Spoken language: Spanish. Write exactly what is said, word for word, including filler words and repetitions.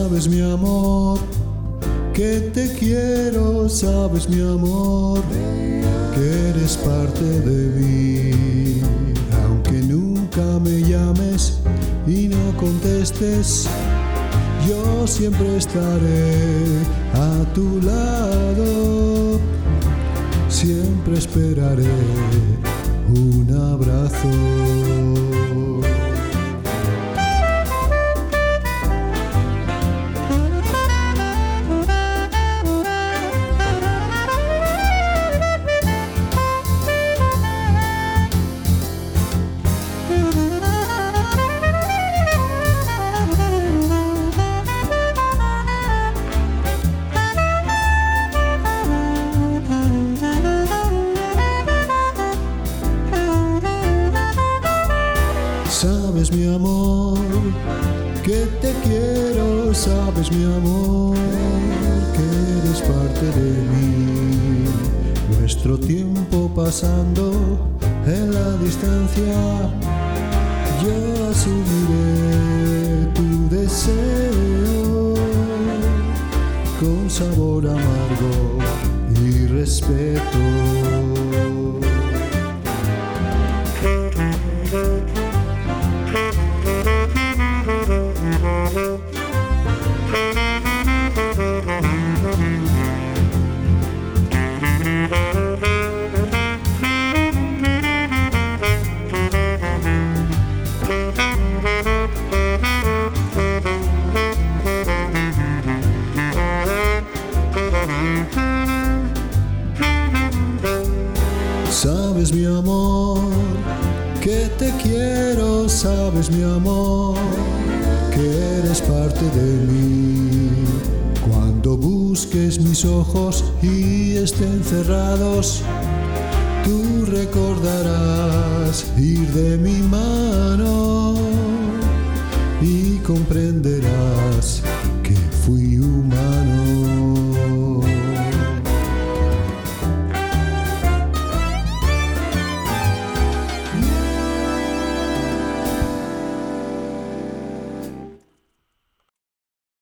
Sabes, mi amor, que te quiero, sabes, mi amor, que eres parte de mí. Aunque nunca me llames y no contestes, yo siempre estaré a tu lado. Siempre esperaré un abrazo. Sabes, mi amor, que te quiero, sabes, mi amor, que eres parte de mí. Nuestro tiempo pasando en la distancia, yo asumiré tu deseo con sabor amargo y respeto. Sabes, mi amor, que te quiero, sabes, mi amor, que eres parte de mí. Cuando busques mis ojos y estén cerrados, tú recordarás ir de mi mano y comprenderás